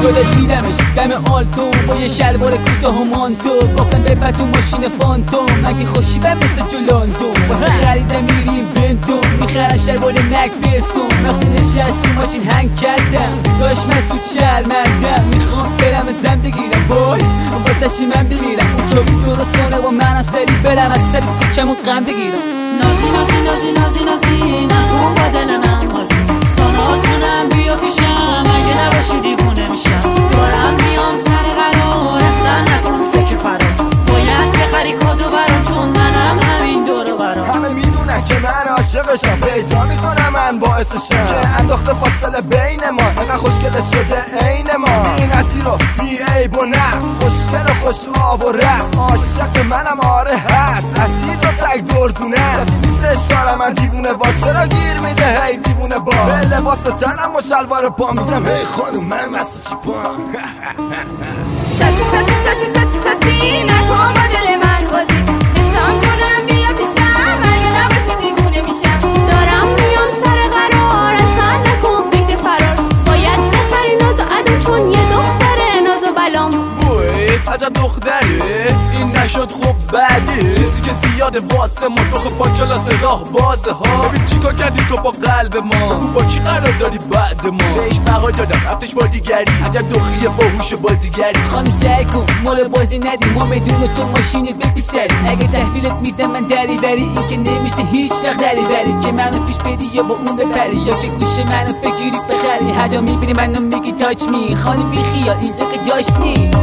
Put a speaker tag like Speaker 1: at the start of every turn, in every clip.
Speaker 1: دادا دیدمش دم آلتون با یه شلوار کوتاه و مانتو، گفتم بپر تو ماشین فانتوم مگه خوشیبم مثل جلاندون. واسه خریدم میریم بنتو میخرم شلوار مک برسون. وقتی نشست تو ماشین هنگ کردم داشت مسعود شرمندم، میخوام برم زن بگیرم وای واسه شی من بمیرم. اون چوبی درست کنه و منم سری برم از سری کوچم و غم بگیرم.
Speaker 2: نازی نازی نازی نازی نازی نکن با دل من بازی، ساناسونم بیا پیشم اگه نباشی دیوونه میشم. دارم میام سر قرار اصلا نکن فکر فرار، باید بخری کادو برام چون منم همین دورو برام.
Speaker 3: همه میدونن که من عاشقشم، پیدا میکنم من باعثشم که انداخته فاصله بین ما، اینقدر خوشگل شده عین ما. این نظیر رو بی عیب و نقص، خوشگل و خوش آب و رفت. عاشق منم آره هست، عزیز و تک دردونه است. نیستش دارم من دیوونه با، چرا گیر میده هی دیوونه با. به لباس تنم و شلوار پا میگم هی خانوم من مسا چی پا.
Speaker 4: ساسی ساسی ساسی ساسی ساسی نکن با دل من بازی، حسام جونم بیا پیشم اگه نباشی دیوونه میشم.
Speaker 5: دارم میام سر قرار اصلا نکن فکر فرار، باید بخری ناز و عدم چون یه دختره ناز و بلام.
Speaker 6: وای عجب دختره این نشد خب بعدی چیزی که زیاده واسه ما، تو خب با کلاس راه بازه ها. ببین چیکار کردی تو با قلب ما، با کی قرار داری بعد ما. بهش بها دادم رفتش با دیگری، عجب دخیه باهوش بازیگری.
Speaker 1: خانم سعی کن مال بازی ندی، ما بدون تو ماشینه بپیسری. اگه تحویلت میدم من دری بری، این که نمیشه هیچ وقت دری بری. که منو پیش بدی یا با اون بپری، یا که گوش منو بگیری بخری. هر جا میبینی منو میگی تاچ می، خانم بی خیال اینجا که جاش نیست.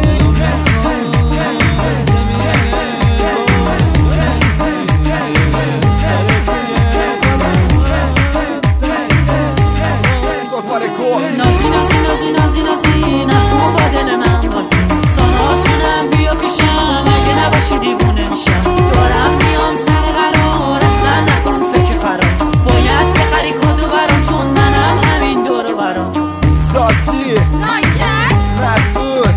Speaker 2: نازی نازی نازی نازی نازی نکن با دل من بازی، ساناسونم بیا پیشم اگه نباشی دیوونه میشم. دارم میام سر قرار اصلا نکن فکر فرار، باید بخری کادو برام چون منم همین دورو برام.
Speaker 3: ساسی
Speaker 4: نایکت
Speaker 3: مسعود